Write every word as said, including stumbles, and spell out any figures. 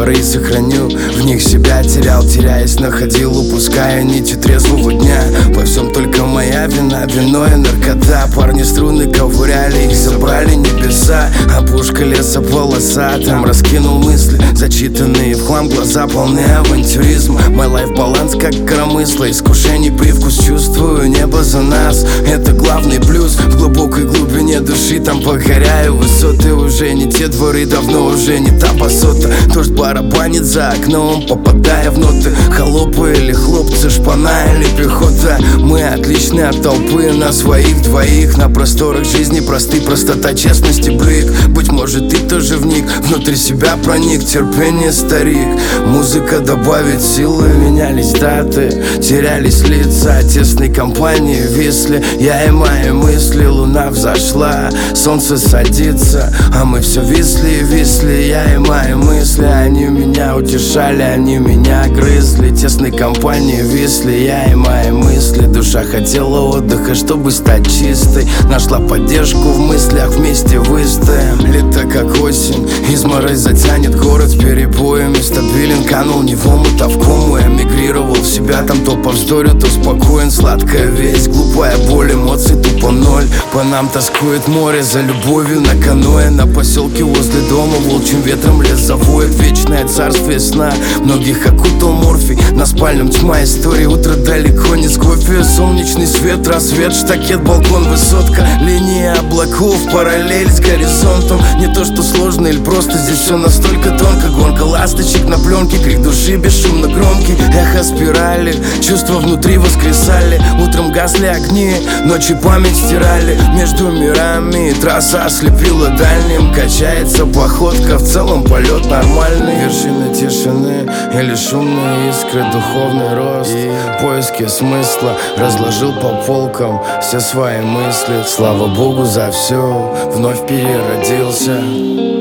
поры сохраню в них себя. Терял, теряясь, находил, упуская нити трезвого дня. Во всем только моя вина, вино и наркота. Парни струны ковыряли, их забрали небеса. Опушка леса полоса, там раскинул мысли, зачитанные в хлам глаза, полны авантюризма. Мой лайф баланс как коромысло, искушений привкус чувствую. Небо за нас, это главный плюс. В глубокой глубине души там покоряю высоты. Уже не те дворы, давно уже не та басота. Дождь барабанит за окном, попадая в ноты. Холопы или хлопцы, шпана или пехота. Мы отличны от толпы, на своих двоих. На просторах жизни просты, простота, честность и блик. Быть может, ты тоже вник, внутрь себя проник. Терпение, старик, музыка добавит силы. Менялись даты, терялись лица, тесной компании висли. Я и мои мысли, луна взошла, солнце садится, а мы все висли и висли. Я и мои мысли, они меня утешали, они меня грызли. Тесной компании висли, я и мои мысли. Душа хотела отдыха, чтобы стать чистой. Нашла поддержку в мыслях, вместе выстоим. Лето как осень, изморозь затянет город с перебоями. Стабилен, канул не в омут, а в кому. Эмигрировал в себя, там то повздорю, то спокоен. Сладкая весть, глупая боль, эмоций тупо ноль. По нам тоскует море за любовью на каноэ. На поселке возле дома волчьим ветром лес завоет. Вечное царствие сна, многих окутал морфий. На спальном тьма истории, утро далеко не с кофе. Солнечный свет, рассвет, штакет, балкон, высотка. Линия облаков, параллель с горизонтом. Не то что сложно или просто, здесь все настолько тонко. Гонка ласточек на пленке, крик души бесшумно громкий. Эхо спирали, чувства внутри воскресали. Утром гасли огни, ночью память стирали. Между мирами трасса ослепила дальним. Качается походка, в целом полет нормальный. Вершины тишины или шумные искры, духовный рост и поиски смысла. Разложил по полкам все свои мысли. Слава Богу за все, вновь переродился.